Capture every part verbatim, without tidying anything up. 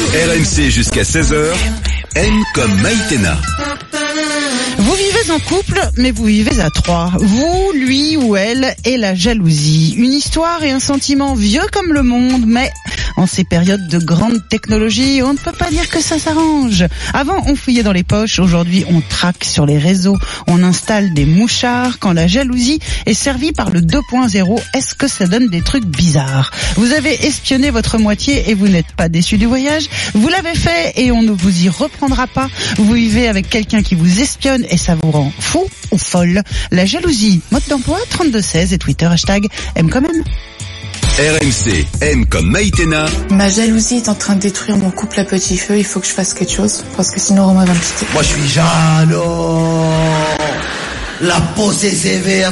R M C jusqu'à seize heures, M comme Maïtena. Vous vivez en couple, mais vous vivez à trois. Vous, lui ou elle et la jalousie. Une histoire et un sentiment vieux comme le monde, mais en ces périodes de grande technologie, on ne peut pas dire que ça s'arrange. Avant, on fouillait dans les poches. Aujourd'hui, on traque sur les réseaux. On installe des mouchards. Quand la jalousie est servie par le deux point zéro, est-ce que ça donne des trucs bizarres? Vous avez espionné votre moitié et vous n'êtes pas déçu du voyage. Vous l'avez fait et on ne vous y reprendra pas. Vous vivez avec quelqu'un qui vous espionne et ça vous rend fou ou folle. La jalousie, mode d'emploi trente-deux seize et Twitter hashtag M comme M. R M C, M comme Maïtena. Ma jalousie est en train de détruire mon couple à petit feu. Il faut que je fasse quelque chose parce que sinon Romain va me quitter. Moi je suis jaloux. La peau c'est sévère.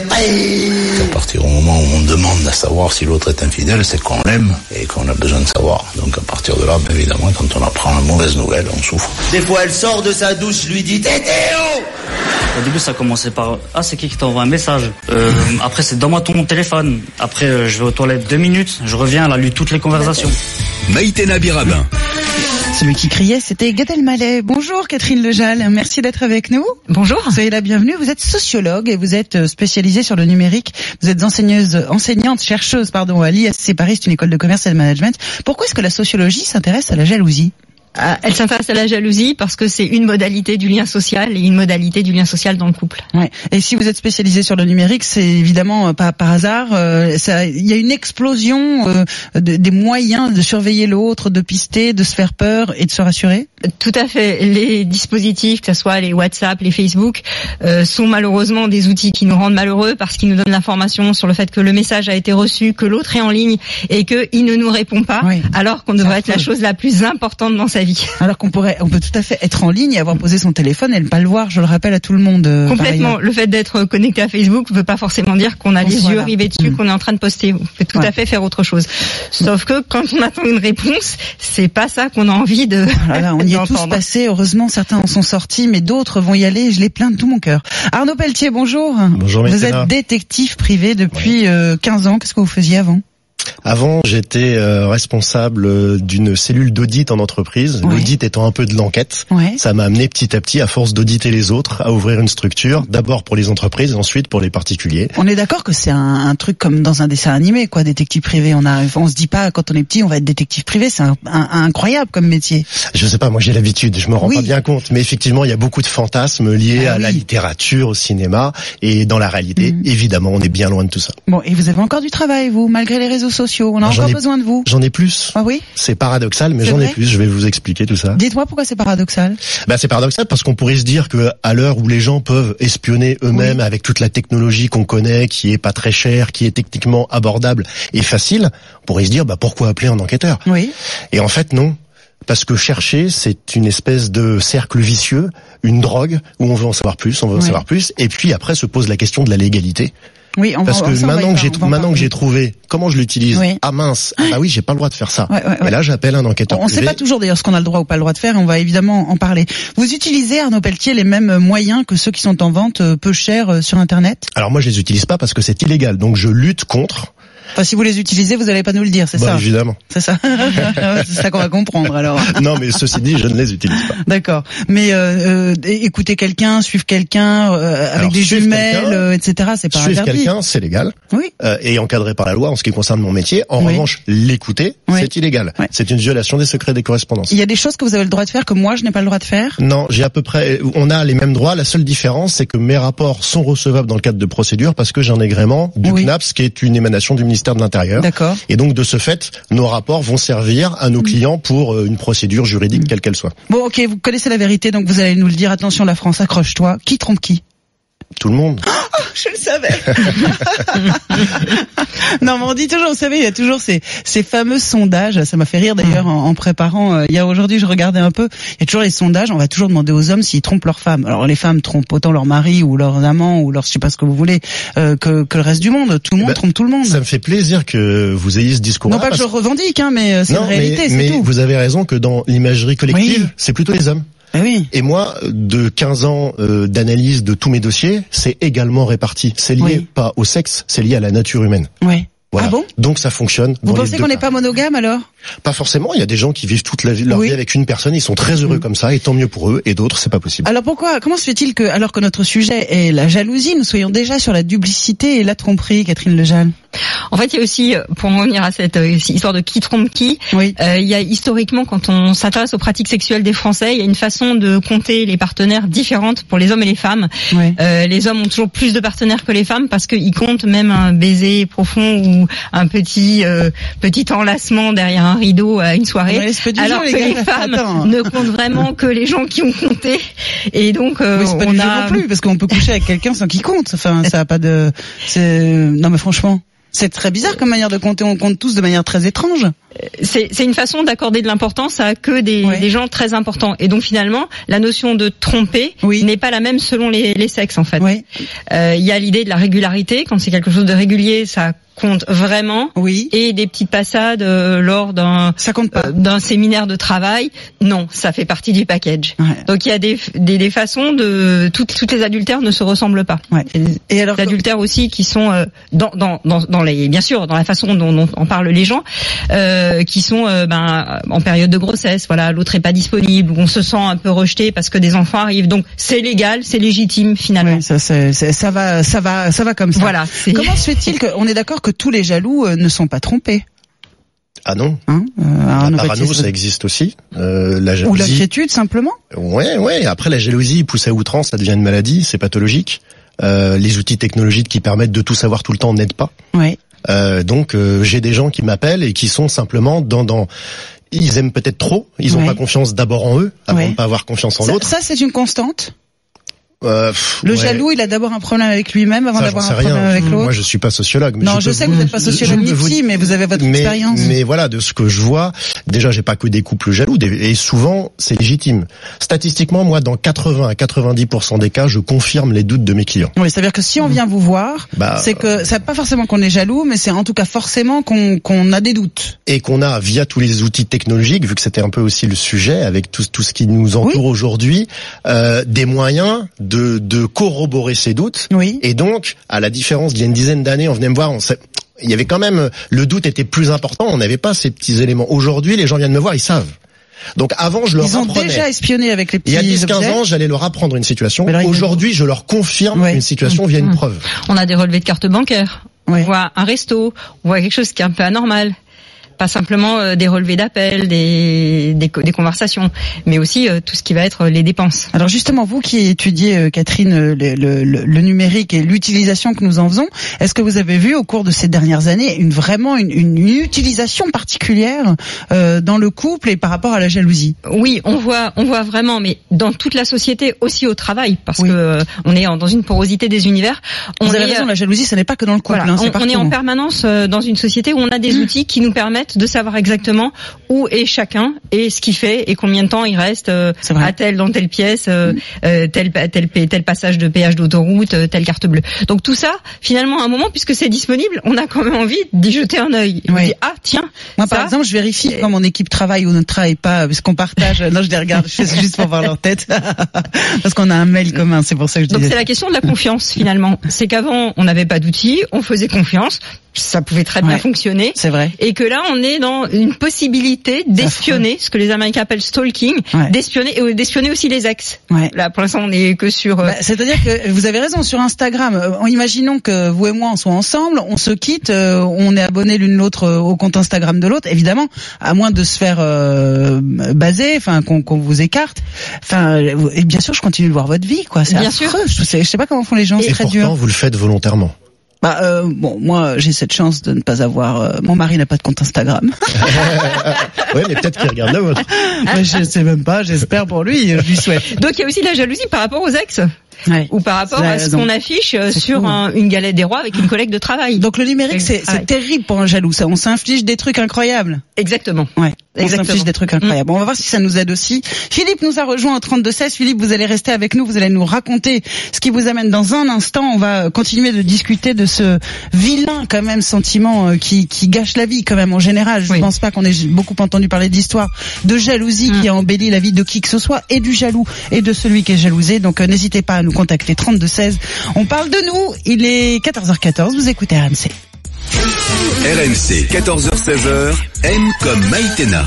À partir du moment où on demande à savoir si l'autre est infidèle, c'est qu'on l'aime et qu'on a besoin de savoir. Donc à partir de là, évidemment, quand on apprend une mauvaise nouvelle, on souffre. Des fois elle sort de sa douche, je lui dis Tétéo. Au début, ça commençait par « Ah, c'est qui qui t'envoie un message ?» euh, Après, c'est « Donne-moi ton téléphone ». Après, euh, je vais aux toilettes deux minutes, je reviens, elle a lu toutes les conversations. Maïtena Birabin. Celui qui criait, c'était Gad Elmaleh. Bonjour Catherine Lejal, merci d'être avec nous. Bonjour. Soyez la bienvenue. Vous êtes sociologue et vous êtes spécialisée sur le numérique. Vous êtes enseigneuse, enseignante, chercheuse, pardon, à l'I S C Paris, c'est une école de commerce et de management. Pourquoi est-ce que la sociologie s'intéresse à la jalousie ? Elle s'intéresse à la jalousie parce que c'est une modalité du lien social et une modalité du lien social dans le couple. Ouais. Et si vous êtes spécialisé sur le numérique, c'est évidemment pas par hasard. Euh, ça, il y a une explosion euh, de, des moyens de surveiller l'autre, de pister, de se faire peur et de se rassurer. Tout à fait. Les dispositifs, que ce soit les WhatsApp, les Facebook, euh, sont malheureusement des outils qui nous rendent malheureux parce qu'ils nous donnent l'information sur le fait que le message a été reçu, que l'autre est en ligne et qu'il ne nous répond pas, oui. Alors qu'on devrait être la chose la plus importante dans sa vie. Alors qu'on pourrait, on peut tout à fait être en ligne et avoir posé son téléphone et ne pas le voir. Je le rappelle à tout le monde. Euh, Complètement. Le fait d'être connecté à Facebook ne veut pas forcément dire qu'on a les voilà. yeux rivés dessus, mmh. qu'on est en train de poster. On peut tout ouais. à fait faire autre chose. Sauf que quand on attend une réponse, c'est pas ça qu'on a envie de. Voilà, on y est tous passés. Heureusement, certains en sont sortis, mais d'autres vont y aller. Je les plains de tout mon cœur. Arnaud Pelletier, bonjour. Bonjour. Vous Maïtena. Êtes détective privé depuis ouais. euh, quinze ans. Qu'est-ce que vous faisiez avant ? Avant, j'étais euh, responsable d'une cellule d'audit en entreprise. Ouais. L'audit étant un peu de l'enquête, ouais. ça m'a amené petit à petit, à force d'auditer les autres, à ouvrir une structure, d'abord pour les entreprises, et ensuite pour les particuliers. On est d'accord que c'est un, un truc comme dans un dessin animé, quoi, détective privé. On a, on se dit pas quand on est petit, on va être détective privé. C'est un, un, un incroyable comme métier. Je sais pas, moi j'ai l'habitude, je me rends oui. pas bien compte, mais effectivement, il y a beaucoup de fantasmes liés ah, à oui. la littérature, au cinéma, et dans la réalité, mmh. évidemment, on est bien loin de tout ça. Bon, et vous avez encore du travail, vous, malgré les réseaux sociaux. On a encore ai, besoin de vous. J'en ai plus. Ah oui. C'est paradoxal, mais c'est j'en vrai ai plus. Je vais vous expliquer tout ça. Dites-moi pourquoi c'est paradoxal. Bah c'est paradoxal parce qu'on pourrait se dire que à l'heure où les gens peuvent espionner eux-mêmes oui. avec toute la technologie qu'on connaît, qui est pas très chère, qui est techniquement abordable et facile, on pourrait se dire bah pourquoi appeler un enquêteur ? Oui. Et en fait non. Parce que chercher, c'est une espèce de cercle vicieux, une drogue où on veut en savoir plus, on veut en oui. savoir plus, et puis après se pose la question de la légalité. Oui, on parce va, que maintenant que j'ai maintenant que j'ai trouvé comment je l'utilise, oui. ah mince, ah bah oui, j'ai pas le droit de faire ça. Ouais, ouais, ouais. Et là, j'appelle un enquêteur. On ne sait pas toujours d'ailleurs ce qu'on a le droit ou pas le droit de faire. On va évidemment en parler. Vous utilisez, Arnaud Pelletier, les mêmes moyens que ceux qui sont en vente peu chers sur Internet ? Alors moi, je les utilise pas parce que c'est illégal. Donc je lutte contre. Enfin, si vous les utilisez, vous n'allez pas nous le dire, c'est bah, ça ? Évidemment. C'est ça. C'est ça qu'on va comprendre, alors. Non, mais ceci dit, je ne les utilise pas. D'accord. Mais euh, euh, écouter quelqu'un, suivre quelqu'un, euh, avec alors, des jumelles, euh, et cetera, c'est pas suivre interdit. Suivre quelqu'un, c'est légal. Oui. Euh, et encadré par la loi en ce qui concerne mon métier. En oui. revanche, l'écouter, oui. c'est illégal. Oui. C'est une violation des secrets des correspondances. Il y a des choses que vous avez le droit de faire que moi, je n'ai pas le droit de faire ? Non, j'ai à peu près... On a les mêmes droits. La seule différence, c'est que mes rapports sont recevables dans le cadre de procédures parce que j'ai un agrément du oui. C N A P S, qui est une émanation du ministère de l'Intérieur. D'accord. Et donc, de ce fait, nos rapports vont servir à nos clients pour une procédure juridique, quelle qu'elle soit. Bon, ok, vous connaissez la vérité, donc vous allez nous le dire. Attention, la France, accroche-toi. Qui trompe qui ? Tout le monde. Oh, je le savais. Non, mais on dit toujours, vous savez, il y a toujours ces, ces fameux sondages. Ça m'a fait rire d'ailleurs en, en préparant. Euh, hier aujourd'hui, je regardais un peu. Il y a toujours les sondages. On va toujours demander aux hommes s'ils trompent leurs femmes. Alors les femmes trompent autant leur mari ou leurs amants ou leur, je sais pas ce que vous voulez, euh, que, que le reste du monde. Tout le monde ben, trompe tout le monde. Ça me fait plaisir que vous ayez ce discours. Non pas que je revendique, hein, mais c'est non, une réalité, mais, c'est mais tout. Vous avez raison que dans l'imagerie collective, oui. c'est plutôt les hommes. Ah oui. Et moi, de quinze ans euh, d'analyse de tous mes dossiers, c'est également réparti. C'est lié oui. pas au sexe, c'est lié à la nature humaine. Oui. Voilà. Ah bon ? Donc ça fonctionne. Vous pensez qu'on n'est pas monogame alors ? Pas forcément. Il y a des gens qui vivent toute la vie, leur oui. vie avec une personne, ils sont très heureux mmh. comme ça, et tant mieux pour eux. Et d'autres, c'est pas possible. Alors pourquoi, comment se fait-il que, alors que notre sujet est la jalousie, nous soyons déjà sur la duplicité et la tromperie, Catherine Lejeanne? En fait, il y a aussi, pour en revenir à cette euh, histoire de qui trompe qui, oui. euh, il y a historiquement, quand on s'intéresse aux pratiques sexuelles des Français, il y a une façon de compter les partenaires différente pour les hommes et les femmes. Oui. Euh, les hommes ont toujours plus de partenaires que les femmes parce qu'ils comptent même un baiser profond ou un petit euh, petit enlacement derrière un rideau à une soirée, alors que les, les femmes Attends. ne comptent vraiment que les gens qui ont compté. Et donc, euh, oui, c'est pas on du a... jeu non plus, parce qu'on peut coucher avec quelqu'un sans qu'il compte. Enfin, ça a pas de. C'est... Non, mais franchement. C'est très bizarre comme manière de compter. On compte tous de manière très étrange. C'est, c'est une façon d'accorder de l'importance à que des, ouais. des gens très importants. Et donc finalement, la notion de tromper oui. n'est pas la même selon les, les sexes en fait. Oui. Euh, il y a l'idée de la régularité. Quand c'est quelque chose de régulier, ça compte vraiment. Oui. Et des petites passades euh, lors d'un ça compte pas. Euh, d'un séminaire de travail, non, ça fait partie du package. Ouais. Donc il y a des, des des façons de toutes toutes les adultères ne se ressemblent pas. Ouais. Et alors adultères aussi qui sont euh, dans dans dans dans les bien sûr dans la façon dont, dont en parlent les gens euh, qui sont euh, ben en période de grossesse, voilà, l'autre est pas disponible, ou on se sent un peu rejeté parce que des enfants arrivent. Donc c'est légal, c'est légitime finalement. Ouais, ça c'est, c'est ça va ça va ça va comme ça. Voilà. C'est... Comment se fait-il que on est d'accord que tous les jaloux euh, ne sont pas trompés? Ah non. Hein euh, la parano, ça existe aussi. Euh, la jalousie. Ou l'inquiétude simplement. Ouais, ouais. Après, la jalousie poussée à outrance, ça devient une maladie, c'est pathologique. Euh, les outils technologiques qui permettent de tout savoir tout le temps n'aident pas. Ouais. Euh, donc, euh, j'ai des gens qui m'appellent et qui sont simplement dans dans. Ils aiment peut-être trop. Ils n'ont ouais. pas confiance d'abord en eux, avant ouais. de pas avoir confiance en ça, l'autre. Ça, c'est une constante. Euh, pff, le ouais. jaloux, il a d'abord un problème avec lui-même avant ça, d'avoir un rien. problème avec l'autre. Moi, je suis pas sociologue. Mais non, je, je sais vous, que vous n'êtes pas sociologue ni psy, mais vous avez votre mais, expérience. Mais voilà, de ce que je vois, déjà, j'ai pas que des couples jaloux, et souvent, c'est légitime. Statistiquement, moi, dans quatre-vingts à quatre-vingt-dix pour cent des cas, je confirme les doutes de mes clients. Oui, c'est-à-dire que si on vient vous voir, bah, c'est que c'est pas forcément qu'on est jaloux, mais c'est en tout cas forcément qu'on qu'on a des doutes. Et qu'on a, via tous les outils technologiques, vu que c'était un peu aussi le sujet, avec tout, tout ce qui nous entoure oui. aujourd'hui, euh, des moyens de, de corroborer ses doutes. Oui. Et donc, à la différence d'il y a une dizaine d'années, on venait me voir, on sait, il y avait quand même, le doute était plus important, on n'avait pas ces petits éléments. Aujourd'hui, les gens viennent me voir, ils savent. Donc avant, je leur Ils ont apprenais. déjà espionné avec les petits Il y a dix quinze objets. ans, j'allais leur apprendre une situation. Alors, aujourd'hui, je leur confirme ouais. une situation mmh. via une mmh. preuve. On a des relevés de carte bancaire. Ouais. On voit un resto, on voit quelque chose qui est un peu anormal. Pas simplement euh, des relevés d'appels, des, des des conversations, mais aussi euh, tout ce qui va être les dépenses. Alors justement, vous qui étudiez, euh, Catherine, le, le, le numérique et l'utilisation que nous en faisons, est-ce que vous avez vu au cours de ces dernières années une vraiment une, une utilisation particulière euh, dans le couple et par rapport à la jalousie? Oui, on voit on voit vraiment, mais dans toute la société, aussi au travail, parce oui. que euh, on est en, dans une porosité des univers. On vous avez est, raison, la jalousie, ce n'est pas que dans le couple. Voilà, hein, c'est on, on est en permanence euh, dans une société où on a des mmh. outils qui nous permettent de savoir exactement où est chacun et ce qu'il fait et combien de temps il reste euh, à telle dans telle pièce, euh, euh, tel, tel tel passage de péage d'autoroute, euh, telle carte bleue. Donc tout ça, finalement, à un moment, puisque c'est disponible, on a quand même envie d'y jeter un œil. Oui. On dit ah tiens. Moi, ça, par exemple, je vérifie quand mon équipe travaille ou ne travaille pas, parce qu'on partage. Non, je les regarde, je fais juste pour voir leur tête, parce qu'on a un mail commun. C'est pour ça que je Donc disais. c'est la question de la confiance finalement. C'est qu'avant on n'avait pas d'outils, on faisait confiance. Ça pouvait très bien ouais, fonctionner. C'est vrai. Et que là, on est dans une possibilité d'espionner, ce que les Américains appellent stalking, ouais. d'espionner et d'espionner aussi les ex. Ouais. Là, pour l'instant, on est que sur. Euh... Bah, c'est-à-dire que vous avez raison sur Instagram. Euh, imaginons que vous et moi on soit ensemble, on se quitte, euh, on est abonné l'une l'autre euh, au compte Instagram de l'autre. Évidemment, à moins de se faire euh, baser, enfin qu'on, qu'on vous écarte. Enfin, et bien sûr, je continue de voir votre vie, quoi. C'est bien affreux. sûr. Je sais, je sais pas comment font les gens. Et c'est très pourtant, dur. vous le faites volontairement. Bah euh, bon, moi j'ai cette chance de ne pas avoir. Euh, mon mari n'a pas de compte Instagram. Oui, mais peut-être qu'il regarde la vôtre. Moi, je sais même pas. J'espère pour lui. Je lui souhaite. Donc il y a aussi de la jalousie par rapport aux ex. Ouais. Ou par rapport à ce qu'on affiche sur un, une galette des rois avec une collègue de travail. Donc le numérique, c'est, c'est terrible pour un jaloux. Ça, on s'inflige des trucs incroyables. Exactement. Ouais. On Exactement. s'inflige des trucs incroyables. Mmh. On va voir si ça nous aide aussi. Philippe nous a rejoint au trente-deux seize. Philippe, vous allez rester avec nous. Vous allez nous raconter ce qui vous amène dans un instant. On va continuer de discuter de ce vilain quand même sentiment qui, qui gâche la vie quand même en général. Je ne oui. pense pas qu'on ait beaucoup entendu parler d'histoire de jalousie mmh. qui a embelli la vie de qui que ce soit, et du jaloux et de celui qui est jalousé. Donc euh, n'hésitez pas à nous contacter. trente-deux seize. On parle de nous. Il est quatorze heures quatorze. Vous écoutez R M C. R M C, quatorze heures seize heures, M comme Maïtena.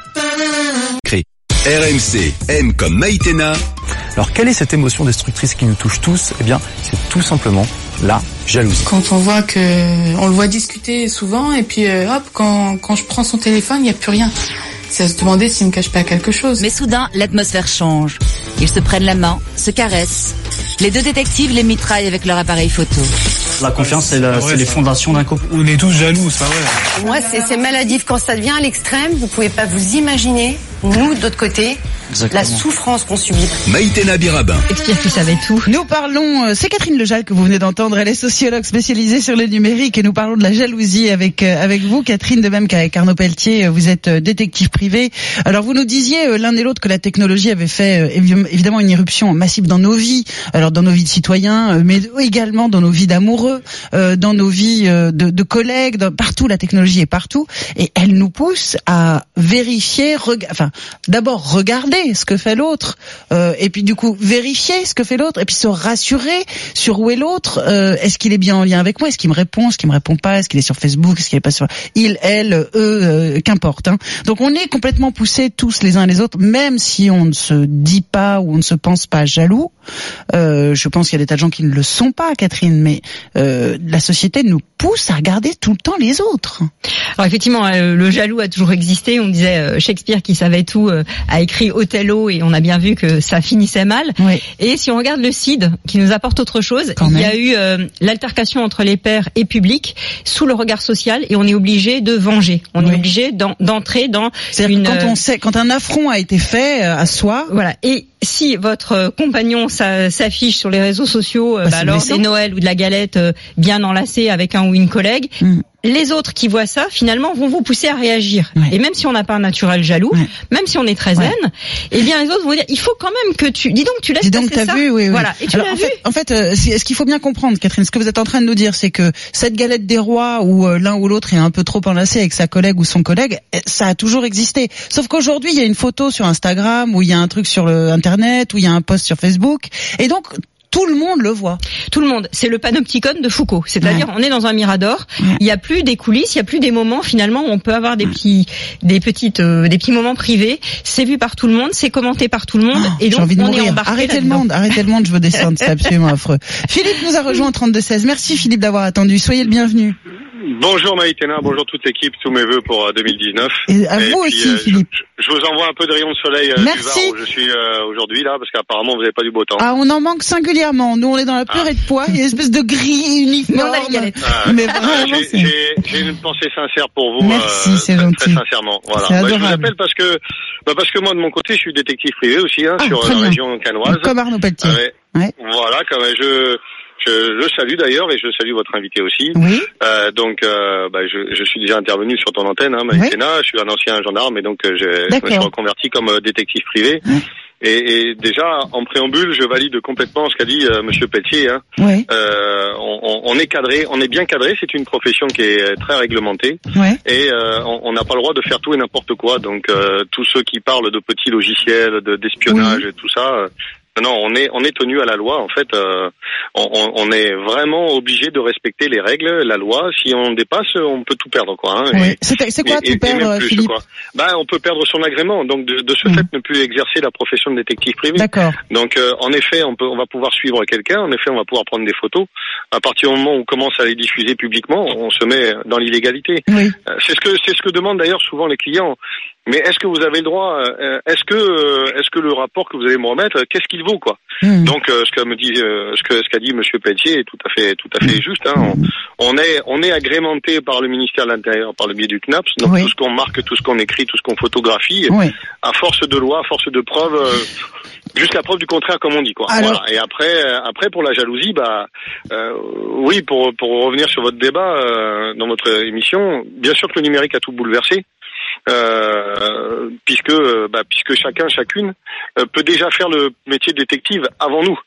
R M C, M comme Maïtena. Alors quelle est cette émotion destructrice qui nous touche tous? Eh bien, c'est tout simplement la jalousie. Quand on voit que on le voit discuter souvent et puis euh, hop, quand quand je prends son téléphone, il n'y a plus rien. C'est à se demander s'il me cache pas quelque chose. Mais soudain, l'atmosphère change. Ils se prennent la main, se caressent. Les deux détectives les mitraillent avec leur appareil photo. La confiance, c'est, la, c'est les fondations d'un couple. On est tous jaloux, c'est pas vrai. Moi, c'est, c'est maladif quand ça devient à l'extrême. Vous pouvez pas vous imaginer, nous, de l'autre côté, Exactement. La souffrance qu'on subit. Maïtena Birabin. Expire qui savait tout. Nous parlons, c'est Catherine Lejal que vous venez d'entendre, elle est sociologue spécialisée sur le numérique et nous parlons de la jalousie avec avec vous, Catherine, de même qu'avec Arnaud Pelletier, vous êtes détective privé. Alors vous nous disiez l'un et l'autre que la technologie avait fait évidemment une irruption massive dans nos vies, alors dans nos vies de citoyens, mais également dans nos vies d'amoureux, dans nos vies de, de collègues, dans, partout la technologie est partout et elle nous pousse à vérifier, reg- enfin d'abord regarder ce que fait l'autre, euh, et puis du coup vérifier ce que fait l'autre, et puis se rassurer sur où est l'autre. Euh, est-ce qu'il est bien en lien avec moi? Est-ce qu'il me répond? Est-ce qu'il me répond pas? Est-ce qu'il est sur Facebook? Est-ce qu'il est pas sur il, elle, eux, euh, qu'importe. Hein. Donc on est complètement poussés tous les uns les autres, même si on ne se dit pas ou on ne se pense pas jaloux. Euh, je pense qu'il y a des tas de gens qui ne le sont pas, Catherine, mais euh, la société nous pousse à regarder tout le temps les autres. Alors effectivement, euh, le jaloux a toujours existé. On disait euh, Shakespeare qui savait tout euh, a écrit Othello et on a bien vu que ça finissait mal. Oui. Et si on regarde le C I D qui nous apporte autre chose, Quand il même. y a eu euh, l'altercation entre les pairs et public sous le regard social et on est obligé de venger. On Oui. est obligé d'en, d'entrer dans C'est-à-dire une que quand on sait, quand un affront a été fait euh, à soi, voilà. Et si votre compagnon ça, s'affiche sur les réseaux sociaux, euh, Bah, bah c'est alors blessant. c'est Noël ou de la galette euh, bien enlacée avec un ou une collègue, Mm. les autres qui voient ça, finalement, vont vous pousser à réagir. Ouais. Et même si on n'a pas un naturel jaloux, Ouais. même si on est très zen, Ouais. eh bien les autres vont dire, il faut quand même que tu... Dis donc, tu laisses dis donc, passer t'as ça. vu, oui, oui. Voilà. Et tu Alors, l'as en vu. fait, en fait, euh, c'est- ce qu'il faut bien comprendre, Catherine, ce que vous êtes en train de nous dire, c'est que cette galette des rois où euh, l'un ou l'autre est un peu trop enlacé avec sa collègue ou son collègue, eh, ça a toujours existé. Sauf qu'aujourd'hui, il y a une photo sur Instagram, ou il y a un truc sur le Internet, ou il y a un post sur Facebook, et donc tout le monde le voit. Tout le monde. C'est le panopticon de Foucault. C'est-à-dire, Ouais. on est dans un mirador. Ouais. Il n'y a plus des coulisses, il n'y a plus des moments, finalement, où on peut avoir des petits, des petites, euh, des petits moments privés. C'est vu par tout le monde, c'est commenté par tout le monde. Oh, et j'ai donc, envie de on est mourir. embarqué Arrêtez le là-dedans. monde, arrêtez le monde, je veux descendre, c'est absolument affreux. Philippe nous a rejoint au trente-deux seize. Merci Philippe d'avoir attendu. Soyez le bienvenu. Bonjour Maïtena, bonjour toute l'équipe, tous mes vœux pour euh, deux mille dix-neuf. Et à Et vous puis, aussi, euh, Philippe. Je, je vous envoie un peu de rayon de soleil euh, du Merci. Var où je suis euh, aujourd'hui là, parce qu'apparemment vous n'avez pas du beau temps. Ah, on en manque singulièrement. Nous, on est dans la purée de pois. Il y a une espèce de gris uniforme. Mais on a les galettes. Ah, Mais ah, vraiment, j'ai, c'est- j'ai, j'ai une pensée sincère pour vous. Merci, euh, c'est très, gentil. très sincèrement. Voilà. C'est Bah, je vous adorable. appelle parce que, bah, parce que moi de mon côté, je suis détective privé aussi hein, Ah, sur très la bien. région canoise. Comme Arnaud Pelletier. Ouais. Ouais. Voilà, comme je. Je, je salue d'ailleurs et je salue votre invité aussi. Oui. Euh, donc, euh, bah, je, je suis déjà intervenu sur ton antenne, hein, Maïtena. Je suis un ancien gendarme et donc euh, je, je me suis D'accord. reconverti comme euh, détective privé. Ouais. Et, et déjà, en préambule, je valide complètement ce qu'a dit euh, Monsieur Pelletier. Hein. Ouais. Euh, on, on- on est cadré, on est bien cadré. C'est une profession qui est très réglementée Ouais. et euh, on on n'a pas le droit de faire tout et n'importe quoi. Donc, euh, tous ceux qui parlent de petits logiciels, de, d'espionnage et tout ça. Euh, non, on est on est tenu à la loi. En fait, euh, on, on- on est vraiment obligé de respecter les règles, la loi. Si on dépasse, on peut tout perdre, quoi. Hein. Ouais. Et- C'est, c'est quoi et- et- tout et même perdre, plus, Philippe? quoi. Ben, on peut perdre son agrément, donc de, de ce Mhm. fait, ne plus exercer la profession de détective privé. D'accord. Donc, euh, en effet, on peut, on va pouvoir suivre quelqu'un. En effet, on va pouvoir prendre des photos. À partir du moment où on commence à les diffuser publiquement, on se met dans l'illégalité. Oui. Euh, C'est ce que, c'est ce que demandent d'ailleurs souvent les clients. Mais est-ce que vous avez le droit euh, Est-ce que, euh, est-ce que le rapport que vous allez me remettre, euh, qu'est-ce qu'il vaut, quoi Mmh. Donc, euh, ce que me dit, euh, ce que, ce qu'a dit Monsieur Pelletier est tout à fait, tout à fait juste. Hein. On, on est, on est agrémenté par le ministère de l'Intérieur, par le biais du C N A P S. Donc, Oui. tout ce qu'on marque, tout ce qu'on écrit, tout ce qu'on photographie, Oui. à force de loi, à force de preuves, euh, jusqu'à preuve du contraire, comme on dit, quoi. Alors- Voilà. Et après, euh, après pour la jalousie, bah, euh, oui, pour pour revenir sur votre débat euh, dans votre émission, bien sûr que le numérique a tout bouleversé. Euh, puisque euh, bah, puisque chacun chacune euh, peut déjà faire le métier de détective avant nous.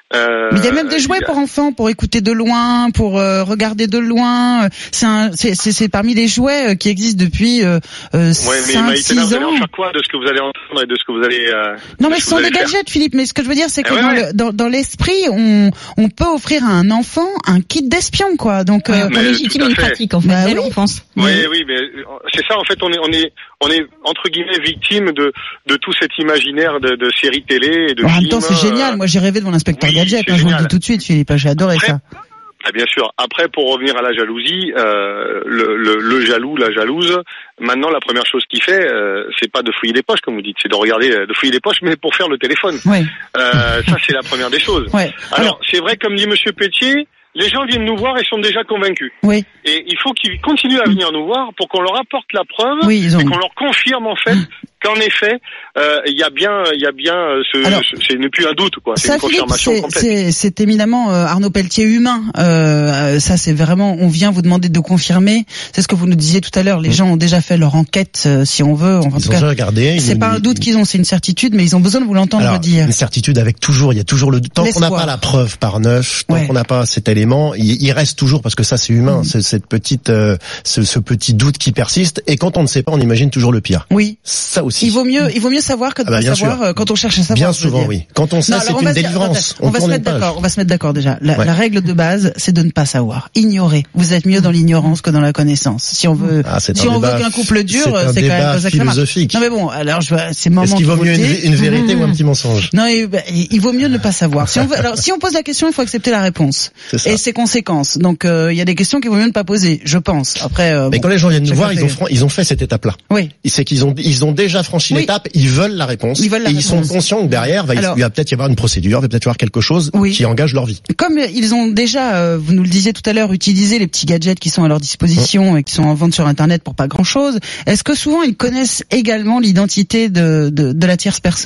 Euh, Mais il y a même des jouets a... pour enfants, pour écouter de loin, pour euh, regarder de loin. C'est, un, c'est, c'est, c'est parmi les jouets qui existent depuis euh, euh, ouais, mais cinq six ans. Vous allez en faire quoi de ce que vous allez entendre et de ce que vous allez... Euh, non, mais ce sont des gadgets, faire. Philippe. Mais ce que je veux dire, c'est que eh dans, ouais. le, dans, dans l'esprit, on, on peut offrir à un enfant un kit d'espion, quoi. Donc, ouais, euh, on légitime une pratique, en fait, bah, dès oui. l'enfance. Oui, oui, oui, mais c'est ça, en fait, on est, on est, on est, entre guillemets, victime de, de tout cet imaginaire de, de séries télé et de en films. En même temps, c'est génial. Moi, j'ai rêvé devant l'inspecteur oui, gadget, hein, je vous le dis tout de suite, Philippe. J'ai adoré Après, ça. Ah, bien sûr. Après, pour revenir à la jalousie, euh, le, le, le jaloux, la jalouse, maintenant, la première chose qu'il fait, euh, c'est pas de fouiller les poches, comme vous dites, c'est de regarder, de fouiller les poches, mais pour faire le téléphone. Ouais. Euh, ça, c'est la première des choses. Ouais. Alors, Alors, c'est vrai, comme dit Monsieur Pétier, les gens viennent nous voir et sont déjà convaincus. Oui. Et il faut qu'ils continuent à venir nous voir pour qu'on leur apporte la preuve oui, ils ont... et qu'on leur confirme, en fait, qu'en effet, il euh, y a bien, il y a bien, ce, Alors, ce, c'est plus un doute, quoi. C'est ça, une confirmation Philippe, complète. C'est, c'est éminemment euh, Arnaud Pelletier humain. Euh, ça, c'est vraiment, on vient vous demander de confirmer. C'est ce que vous nous disiez tout à l'heure. Les mmh. gens ont déjà fait leur enquête, euh, si on veut. En ils tout ont cas, déjà regardé. C'est ils, pas un doute qu'ils ont, c'est une certitude, mais ils ont besoin de vous l'entendre alors, dire. Une certitude avec toujours, il y a toujours le tant qu'on n'a pas la preuve par neuf, tant ouais. qu'on n'a pas cet élément, il, il reste toujours parce que ça c'est humain, mmh. c'est cette petite, euh, ce, ce petit doute qui persiste. Et quand on ne sait pas, on imagine toujours le pire. Oui. Ça aussi. Il vaut mieux, il vaut mieux savoir que de ah bah, pas savoir sûr. Quand on cherche à savoir. Bien souvent, oui. Quand on sait, non, c'est une délivrance. On, on, va se mettre d'accord. On va se mettre d'accord déjà. La, ouais. la règle de base, c'est de ne pas savoir. Ignorer. Vous êtes mieux dans l'ignorance que dans la connaissance. Si on veut, ah, si on veut qu'un couple dure, c'est, c'est quand même pas philosophique. Non mais bon, alors je vois, c'est moment. Est-ce qu'il vaut mieux une, une vérité mmh. ou un petit mensonge? Non, il, il vaut mieux ne pas savoir. Si on veut, alors si on pose la question, il faut accepter la réponse et ses conséquences. Donc il euh, y a des questions qu'il vaut mieux ne pas poser, je pense. Après. Euh, mais bon, quand les gens viennent nous voir, ils ont ils ont fait cette étape-là. Oui. C'est qu'ils ont ils ont déjà franchi oui. l'étape. Ils veulent la réponse. Ils veulent la et réponse. Ils sont conscients que derrière, va, Alors, il va peut-être y avoir une procédure, il va peut-être y avoir quelque chose oui. qui engage leur vie. Comme ils ont déjà, euh, vous nous le disiez tout à l'heure, utilisé les petits gadgets qui sont à leur disposition mmh. et qui sont en vente sur Internet pour pas grand-chose, est-ce que souvent ils connaissent également l'identité de, de, de la tierce personne ?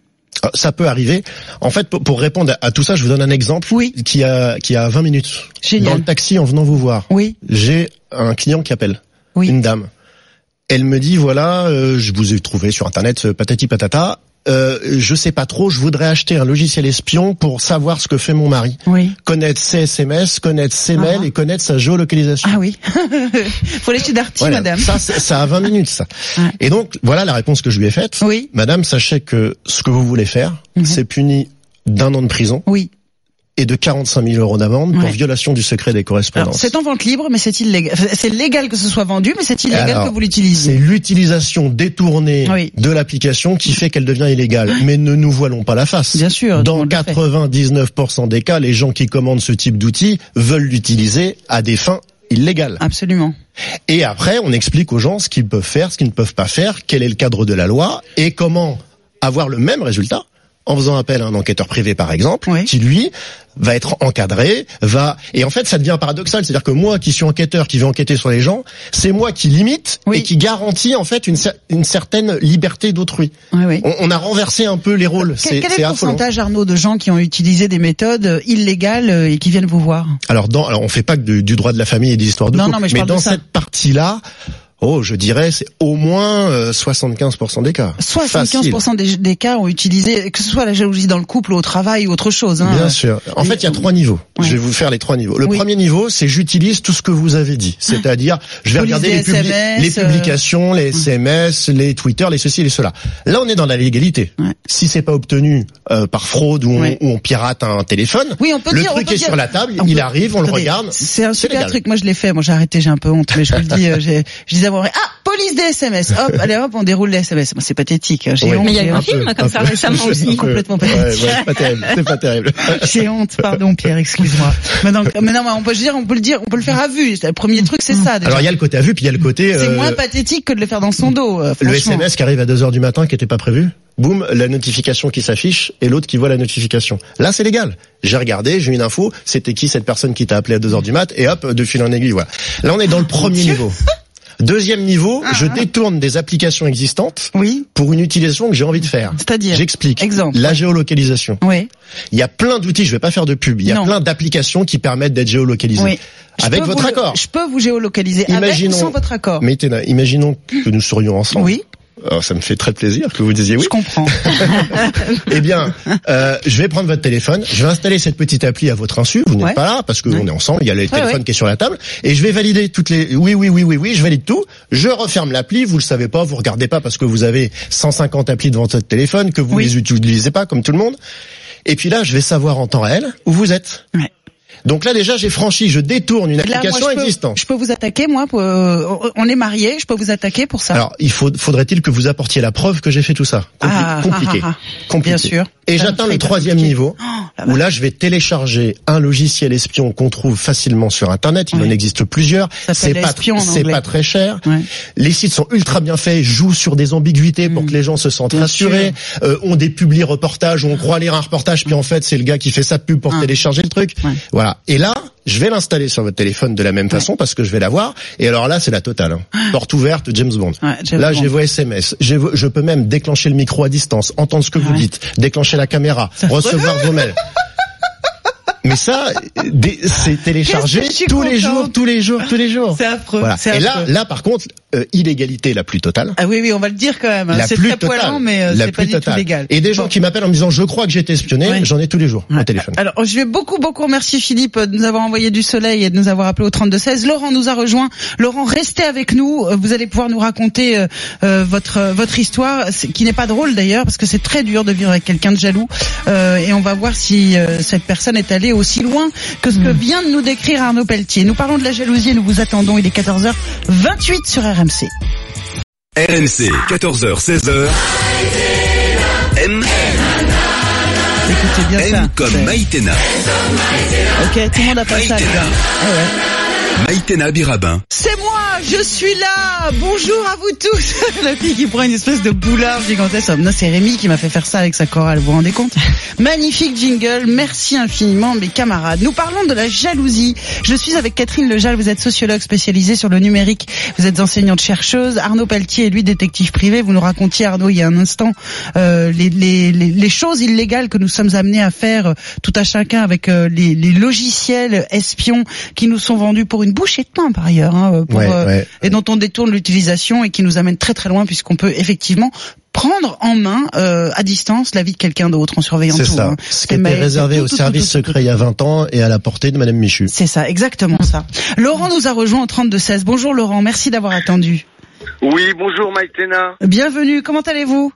Ça peut arriver. En fait, pour répondre à tout ça, je vous donne un exemple oui. qui a qui a vingt minutes. Génial. Dans le taxi, en venant vous voir, oui. j'ai un client qui appelle, oui. une dame. Elle me dit, voilà, euh, je vous ai trouvé sur Internet, patati patata. Euh, je sais pas trop, je voudrais acheter un logiciel espion pour savoir ce que fait mon mari. Oui. Connaître ses S M S, connaître ses mails ah. et connaître sa géolocalisation. Ah oui. Faut l'étude d'Arty, voilà. madame. Ça, ça a vingt minutes, ça. Ouais. Et donc, voilà la réponse que je lui ai faite. Oui. Madame, sachez que ce que vous voulez faire, mm-hmm. c'est puni d'un an de prison. Oui. Et de quarante-cinq mille euros d'amende ouais. pour violation du secret des correspondances. Alors, c'est en vente libre, mais c'est illégal. C'est légal que ce soit vendu, mais c'est illégal Alors, que vous l'utilisiez. C'est l'utilisation détournée oui. de l'application qui fait qu'elle devient illégale. Mais ne nous voilons pas la face. Bien sûr. Dans quatre-vingt-dix-neuf pour cent des cas, les gens qui commandent ce type d'outils veulent l'utiliser à des fins illégales. Absolument. Et après, on explique aux gens ce qu'ils peuvent faire, ce qu'ils ne peuvent pas faire, quel est le cadre de la loi et comment avoir le même résultat en faisant appel à un enquêteur privé, par exemple, oui. qui, lui, va être encadré, va... Et en fait, ça devient paradoxal. C'est-à-dire que moi, qui suis enquêteur, qui vais enquêter sur les gens, c'est moi qui limite oui. et qui garantit, en fait, une, une certaine liberté d'autrui. Oui, oui. On, on a renversé un peu les rôles. Quel, c'est, quel c'est est le affolant. pourcentage, Arnaud, de gens qui ont utilisé des méthodes illégales et qui viennent vous voir? Alors, dans, alors on fait pas que de, du droit de la famille et des histoires de non, couple, non, mais, je mais parle dans de ça. cette partie-là... Oh, je dirais, c'est au moins euh, soixante-quinze pour cent des cas. soixante-quinze pour cent des, des cas ont utilisé, que ce soit la jalousie dans le couple, au travail ou autre chose. Hein. Bien sûr. En Et, fait, il y a trois niveaux. Ouais. Je vais vous faire les trois niveaux. Le oui. premier niveau, c'est j'utilise tout ce que vous avez dit. C'est-à-dire, je vais Police regarder les, publi- les publications, les S M S, ouais. les Twitter, les ceci, les cela. Là, on est dans la légalité. Ouais. Si c'est pas obtenu euh, par fraude ou on, ouais. ou on pirate un téléphone, oui, on peut le dire, truc on peut est dire, sur la table, on il peut, arrive, on attendez, le regarde. C'est un c'est super légal. truc. Moi, je l'ai fait. Moi, j'ai arrêté, j'ai un peu honte, mais je vous le dis. Euh, j'ai, je disais, bon, ah, police des S M S. Hop, allez hop, on déroule les S M S. Bon, c'est pathétique. J'ai oui. honte. Mais il y a eu un, un film peu, comme ça récemment aussi. Complètement pathétique. Ouais, ouais, c'est pas terrible. C'est pas terrible. J'ai honte. Pardon, Pierre. Excuse-moi. Maintenant, maintenant, on peut dire, on peut le dire, on peut le faire à vue. Le premier truc, c'est ça. Déjà. Alors il y a le côté à vue, puis il y a le côté. C'est euh, moins pathétique que de le faire dans son dos. Euh, le S M S qui arrive à deux heures du matin, qui n'était pas prévu. Boum, la notification qui s'affiche et l'autre qui voit la notification. Là, c'est légal. J'ai regardé, j'ai eu une info. C'était qui cette personne qui t'a appelé à deux heures du mat et hop, de fil en aiguille, voilà. Là, on est dans le premier niveau. Deuxième niveau, ah, je détourne des applications existantes oui. pour une utilisation que j'ai envie de faire. C'est-à-dire, j'explique. Exemple. La géolocalisation. Oui. Il y a plein d'outils, je vais pas faire de pub. Il y a non. plein d'applications qui permettent d'être géolocalisées. Oui. Avec votre vous, accord. Je peux vous géolocaliser imaginons, avec ou sans votre accord. Mais imaginons que nous serions ensemble. Oui. Alors, ça me fait très plaisir que vous disiez oui. Je comprends. Eh bien, euh, je vais prendre votre téléphone, je vais installer cette petite appli à votre insu, vous n'êtes Ouais. pas là parce qu'on Ouais. est ensemble, il y a le Ouais, téléphone ouais. qui est sur la table, et je vais valider toutes les... Oui, oui, oui, oui, oui, je valide tout, je referme l'appli, vous le savez pas, vous regardez pas parce que vous avez cent cinquante applis devant votre téléphone, que vous Oui. les utilisez pas comme tout le monde, et puis là, je vais savoir en temps réel où vous êtes. Ouais. Donc là, déjà, j'ai franchi, je détourne une Là, moi, application je peux- existante. Je peux vous attaquer, moi. Pour, euh, on est mariés, je peux vous attaquer pour ça. Alors, il faut, faudrait-il que vous apportiez la preuve que j'ai fait tout ça. Compli- Ah, compliqué. ah, ah, ah. Compliqué. Bien sûr. Et Ça me j'atteins ferait le troisième compliqué. niveau, la où là, je vais télécharger un logiciel espion qu'on trouve facilement sur Internet. Il Ouais. en existe plusieurs. Ça C'est s'appelle pas, Espion en c'est anglais. pas très cher. Ouais. Les sites sont ultra bien faits, jouent sur des ambiguïtés pour Mm. que les gens se sentent Bien rassurés, euh, ont des publis reportages où on croit lire un reportage, puis en fait, c'est le gars qui fait sa pub pour Ah. télécharger le truc. Ouais. Voilà. Et là, je vais l'installer sur votre téléphone de la même façon parce que je vais l'avoir. Et alors là, c'est la totale. Hein. Porte ouverte, James Bond. Ouais, James là, Bond. j'ai vos S M S. J'ai vos- je peux même déclencher le micro à distance, entendre ce que vous Ouais. dites, déclencher la caméra, recevoir vos mails. Mais ça, des- c'est téléchargé Qu'est-ce que je suis tous les contente. jours, tous les jours, tous les jours. C'est affreux. Voilà. c'est Et là, affreux. là, par contre, euh, illégalité la plus totale. Ah oui, oui, on va le dire quand même. hein. La C'est plus très totale. poilant, mais euh, la c'est pas plus du tout totale. légal. Et des gens Bon. qui m'appellent en me disant je crois que j'ai été espionné, Ouais. j'en ai tous les jours au téléphone. Alors, je vais beaucoup, beaucoup remercier Philippe de nous avoir envoyé du soleil et de nous avoir appelé au trente-deux seize. Laurent nous a rejoint. Laurent, restez avec nous. Vous allez pouvoir nous raconter euh, euh, votre euh, votre histoire, c'est- qui n'est pas drôle d'ailleurs, parce que c'est très dur de vivre avec quelqu'un de jaloux. Euh, et on va voir si euh, cette personne est allée aussi loin que ce que vient de nous décrire Arnaud Pelletier. Nous parlons de la jalousie et nous vous attendons. Il est quatorze heures vingt-huit sur R M C. R M C, quatorze heures, seize heures. M, Écoutez bien ça. M comme C'est- Maïtena. Ok, tout le monde a pas ça, les gars. Eh ouais. Maïtena Birabin. C'est moi, je suis là. Bonjour à vous tous. La fille qui prend une espèce de boulard gigantesque. Non, c'est Rémi qui m'a fait faire ça avec sa chorale, vous vous rendez compte? Magnifique jingle, merci infiniment mes camarades. Nous parlons de la jalousie. Je suis avec Catherine Lejal, vous êtes sociologue spécialisée sur le numérique, vous êtes enseignante chercheuse. Arnaud Pelletier est lui détective privé. Vous nous racontiez, Arnaud, il y a un instant, euh, les, les, les, les choses illégales que nous sommes amenés à faire euh, tout à chacun avec euh, les, les logiciels espions qui nous sont vendus pour une bouchée de pain par ailleurs, hein, pour, Ouais, euh, ouais. et dont on détourne l'utilisation et qui nous amène très très loin puisqu'on peut effectivement prendre en main euh, à distance la vie de quelqu'un d'autre en surveillant C'est tout. ça. hein. Ce qui C'est était ma- réservé tout, au tout, service tout, tout, tout, secret il y a vingt ans et à la portée de Madame Michu. C'est ça, exactement ça. Laurent nous a rejoint au trente-deux seize. Bonjour Laurent, merci d'avoir attendu. Oui, bonjour Maïtena. Bienvenue, comment allez-vous?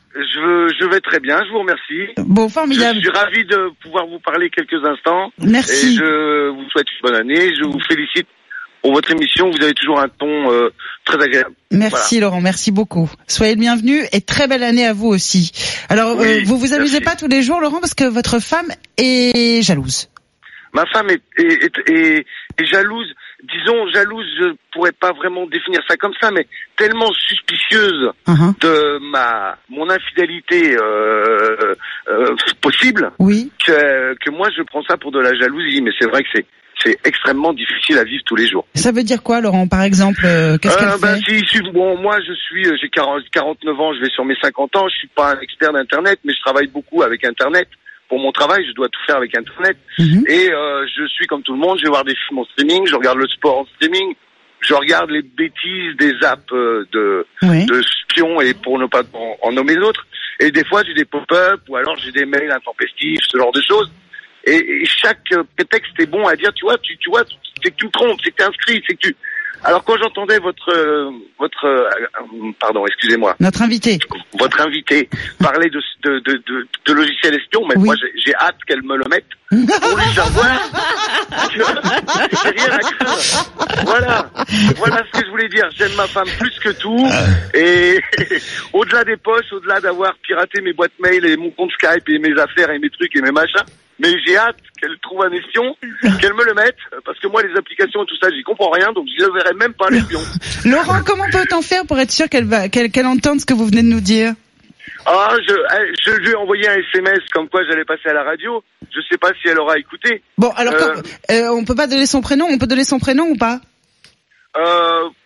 Je, je vais très bien, je vous remercie. Bon, formidable. Je suis ravi de pouvoir vous parler quelques instants. Merci. Et je vous souhaite une bonne année. Je vous félicite pour votre émission. Vous avez toujours un ton euh, très agréable. Merci Voilà. Laurent, merci beaucoup. Soyez le bienvenu et très belle année à vous aussi. Alors, Oui, euh, vous vous amusez merci. pas tous les jours Laurent parce que votre femme est jalouse. Ma femme est, est, est, est, est jalouse. Disons jalouse, je pourrais pas vraiment définir ça comme ça, mais tellement suspicieuse Uh-huh. de ma mon infidélité euh, euh, possible Oui. que, que moi je prends ça pour de la jalousie. Mais c'est vrai que c'est c'est extrêmement difficile à vivre tous les jours. Ça veut dire quoi Laurent? Par exemple, euh, qu'est-ce Euh, qu'elle ben, fait? si, si, bon, moi, je suis, euh, j'ai quarante, quarante-neuf ans, je vais sur mes cinquante ans. Je suis pas un expert d'Internet, mais je travaille beaucoup avec Internet. Pour mon travail, je dois tout faire avec Internet. Mhm. Et euh, je suis comme tout le monde. Je vais voir des films en streaming, je regarde le sport en streaming, je regarde les bêtises des apps euh, de, Oui. de spions et pour ne pas en, en nommer d'autres. Et des fois, j'ai des pop-up ou alors j'ai des mails intempestifs, ce genre de choses. Et, et chaque euh, prétexte est bon à dire, tu vois, tu, tu vois, c'est que tu me trompes, c'est que t'es inscrit, c'est que tu. Alors quand j'entendais votre, euh, votre, euh, euh, pardon, excusez-moi, Notre invité. votre invité parler de de de de, de logiciel espion, mais Oui. moi j'ai, j'ai hâte qu'elle me le mette pour lui faire voir. Tu vois, j'ai rien à craindre. Voilà, voilà ce que je voulais dire. J'aime ma femme plus que tout, et au-delà des poches, au-delà d'avoir piraté mes boîtes mail et mon compte Skype et mes affaires et mes trucs et mes machins. Mais j'ai hâte qu'elle trouve un espion, qu'elle me le mette, parce que moi les applications et tout ça, j'y comprends rien, donc je ne verrai même pas l'espion. Laurent, comment peut-on faire pour être sûr qu'elle va, qu'elle, qu'elle entende ce que vous venez de nous dire? Ah, je, je lui ai envoyé un S M S comme quoi j'allais passer à la radio. Je sais pas si elle aura écouté. Bon, alors, Euh, quand- euh, on peut pas donner son prénom, on peut donner son prénom ou pas? Euh,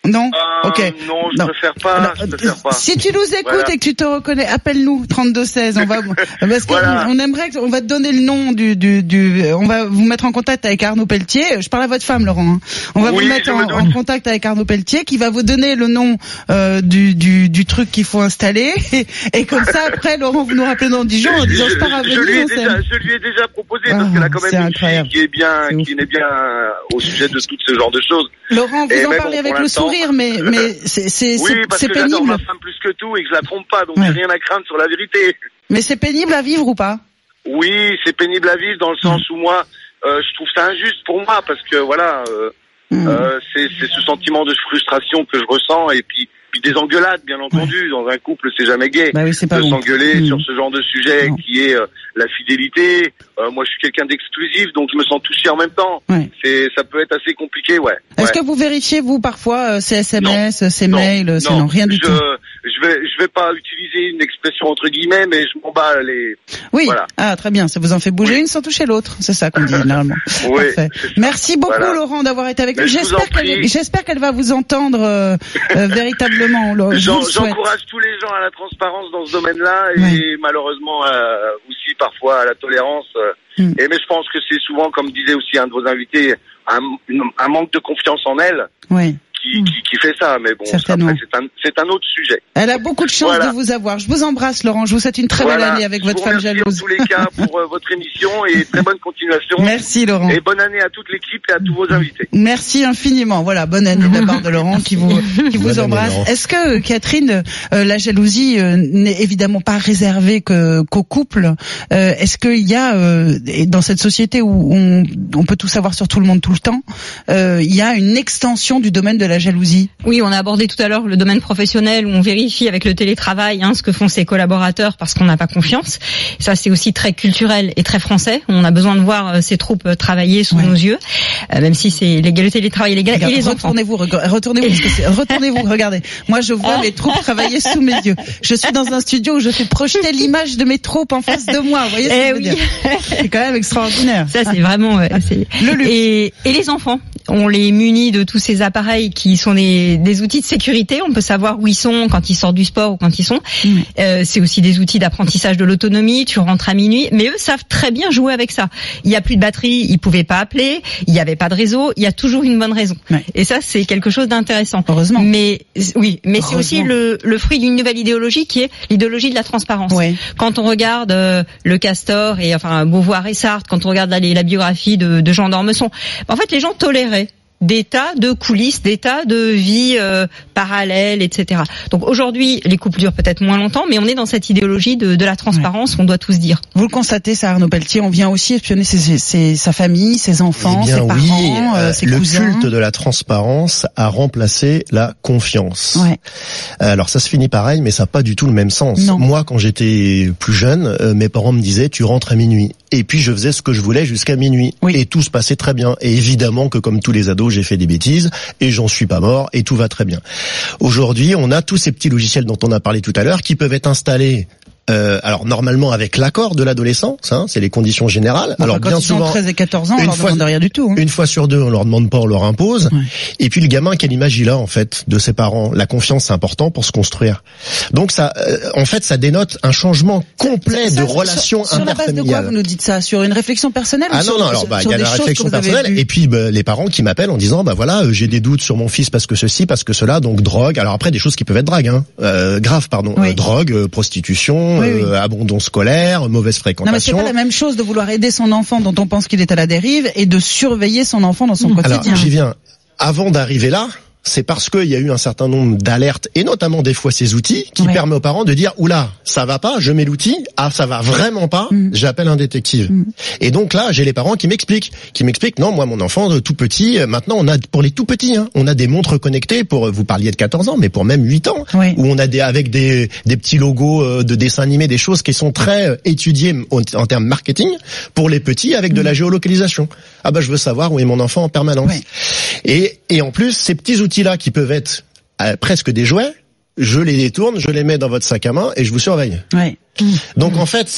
Non. Euh, Ok. Non, je Non. préfère pas. Alors, je préfère pas. Si tu nous écoutes Voilà. et que tu te reconnais, appelle-nous trente-deux seize. On va parce qu'on Voilà. on aimerait on va te donner le nom du du du. On va vous mettre en contact avec Arnaud Pelletier. Je parle à votre femme, Laurent. Hein. On va Oui, vous mettre je me en, doute. en contact avec Arnaud Pelletier, qui va vous donner le nom euh, du du du truc qu'il faut installer. Et, et comme ça, après, Laurent, vous nous rappelez dans dix jours en disant je pars avec je, vous. lui ai on déjà, s'aime. je lui ai déjà proposé Ah, parce qu'elle a quand c'est même une incroyable. fille qui est bien, qui est bien euh, au sujet de tout ce genre de choses. Laurent, vous Et en mais parlez bon, avec pour le l'instant- sourire, mais mais c'est c'est Oui, c'est, parce c'est que j'adore pénible. ma femme plus que tout et que je la trompe pas, donc Ouais. j'ai rien à craindre sur la vérité. Mais c'est pénible à vivre ou pas? Oui, c'est pénible à vivre dans le sens où moi, euh, je trouve ça injuste pour moi parce que voilà, euh, Mmh. euh, c'est c'est ce sentiment de frustration que je ressens et puis puis des engueulades, bien entendu. Dans un couple, c'est jamais gai Bah oui, c'est pas de bon. s'engueuler Mmh. sur ce genre de sujet Non. qui est euh, la fidélité. Euh, moi, je suis quelqu'un d'exclusif, donc je me sens touché en même temps. Ouais. C'est, ça peut être assez compliqué, ouais. Est-ce ouais. que vous vérifiez vous parfois euh, ces S M S, Non. ces Non. mails, c'est non, non, rien du je, tout. Je vais, je vais pas utiliser une expression entre guillemets, mais je m'en bats les. Oui. Voilà. Ah, très bien. Ça vous en fait bouger Oui. une sans toucher l'autre. C'est ça qu'on dit généralement. Oui, Parfait. c'est ça. Merci beaucoup, Voilà. Laurent, d'avoir été avec Mais nous. je vous en J'espère qu'elle, prie. j'espère qu'elle va vous entendre euh, euh, véritablement. Laurent. Je J'en- vous le souhaite. J'encourage tous les gens à la transparence dans ce domaine-là et Ouais. malheureusement euh, aussi parfois à la tolérance. euh. Mm. Et mais je pense que c'est souvent, comme disait aussi un de vos invités, un, une- un manque de confiance en elle Oui. qui, qui, qui fait ça. Mais bon, Certainement. après, c'est un, c'est un autre sujet. Elle a beaucoup de chance Voilà. de vous avoir. Je vous embrasse, Laurent. Je vous souhaite une très belle Voilà. année avec Je votre vous femme remercie jalouse. en tous les cas pour euh, votre émission et très bonne continuation. Merci, Laurent. Et bonne année à toute l'équipe et à tous vos invités. Merci infiniment. Voilà, bonne année de la part de Laurent qui vous qui vous Bonne année, embrasse. Laurent. Est-ce que Catherine, euh, la jalousie euh, n'est évidemment pas réservée que qu'au couple. Euh, Est-ce qu'il y a euh, et dans cette société où on, on peut tout savoir sur tout le monde tout le temps, euh, il y a une extension du domaine de la jalousie? Oui, on a abordé tout à l'heure le domaine professionnel où on vérifie avec le télétravail hein, ce que font ses collaborateurs parce qu'on n'a pas confiance. Ça, c'est aussi très culturel et très français. On a besoin de voir euh, ces troupes euh, travailler sous Ouais. nos yeux, euh, même si c'est légal, le télétravail est légal. Regarde, Et les enfants. retournez-vous, reg- retournez-vous, parce que c'est- retournez-vous, regardez. Moi, je vois mes troupes travailler sous mes yeux. Je suis dans un studio où je fais projeter l'image de mes troupes en face de moi. Vous voyez ce que Eh je veux oui. dire? C'est quand même extraordinaire. Ça, c'est vraiment... ouais, c'est- Le luxe. Et, et les enfants, on les munit de tous ces appareils qui sont des, des outils de sécurité. On peut savoir où ils sont quand ils sortent du sport ou quand ils sont. Mmh. Euh, c'est aussi des outils d'apprentissage de l'autonomie. Tu rentres à minuit, mais eux savent très bien jouer avec ça. Il y a plus de batterie, ils pouvaient pas appeler. Il y avait pas de réseau. Il y a toujours une bonne raison. Ouais. Et ça, c'est quelque chose d'intéressant. Heureusement. Mais oui, mais c'est aussi Heureusement. le, le fruit d'une nouvelle idéologie qui est l'idéologie de la transparence. Ouais. Quand on regarde euh, le Castor et enfin Beauvoir et Sartre, quand on regarde la, la biographie de, de Jean d'Ormesson, en fait les gens toléraient des tas de coulisses, des tas de vies euh, parallèles, et cetera. Donc aujourd'hui, les couples durent peut-être moins longtemps, mais on est dans cette idéologie de, de la transparence, on doit tous dire. Vous le constatez, ça, Arnaud Pelletier, on vient aussi espionner ses, ses- ses- sa famille, ses enfants, Eh bien ses parents, oui, euh, euh, ses le cousins. culte de la transparence a remplacé la confiance. Ouais. Alors ça se finit pareil, mais ça n'a pas du tout le même sens. Non. Moi, quand j'étais plus jeune, euh, mes parents me disaient tu rentres à minuit. Et puis je faisais ce que je voulais jusqu'à minuit. Oui. Et tout se passait très bien. Et évidemment que comme tous les ados, j'ai fait des bêtises et j'en suis pas mort et tout va très bien. Aujourd'hui, on a tous ces petits logiciels dont on a parlé tout à l'heure qui peuvent être installés. Euh, alors normalement avec l'accord de l'adolescent, ça, hein, c'est les conditions générales. Bon, alors enfin, bien quand ils ont souvent, treize et quatorze ans, on une leur fois- demande rien du tout. Hein. une fois sur deux, on leur demande pas, on leur impose. Ouais. Et puis le gamin, quelle image il a en fait de ses parents? La confiance, c'est important pour se construire. Donc ça, euh, en fait, ça dénote un changement complet Ça, de sur- relations sur, sur la base de quoi vous interfamiliales. nous dites ça? Sur une réflexion personnelle ou Ah sur, non non alors sur- bah il sur y a des la choses réflexion que vous avez personnelle vues? et puis bah, les parents qui m'appellent en disant bah voilà euh, j'ai des doutes sur mon fils parce que ceci parce que cela donc drogue alors après des choses qui peuvent être drague hein euh, grave pardon Oui. euh, drogue euh, prostitution Oui, oui. euh, abandon scolaire mauvaise Non mais c'est fréquentation. pas la même chose de vouloir aider son enfant dont on pense qu'il est à la dérive et de surveiller son enfant dans son Alors quotidien. j'y viens. Avant d'arriver là, c'est parce qu'il y a eu un certain nombre d'alertes et notamment des fois ces outils qui Ouais. permettent aux parents de dire oula ça va pas, je mets l'outil, ah ça va vraiment pas, Mm. j'appelle un détective. Mm. Et donc là j'ai les parents qui m'expliquent, qui m'expliquent non moi mon enfant de tout petit, euh, maintenant on a pour les tout petits, hein, on a des montres connectées pour vous parliez de quatorze ans mais pour même huit ans Ouais. où on a des avec des des petits logos euh, de dessins animés, des choses qui sont très euh, étudiées en, en termes marketing pour les petits avec de la géolocalisation. Ah bah je veux savoir où est mon enfant en permanence. Ouais. Et, et en plus, ces petits outils-là qui peuvent être euh, presque des jouets, je les détourne, je les mets dans votre sac à main et je vous surveille. Ouais. Donc en fait, c'est très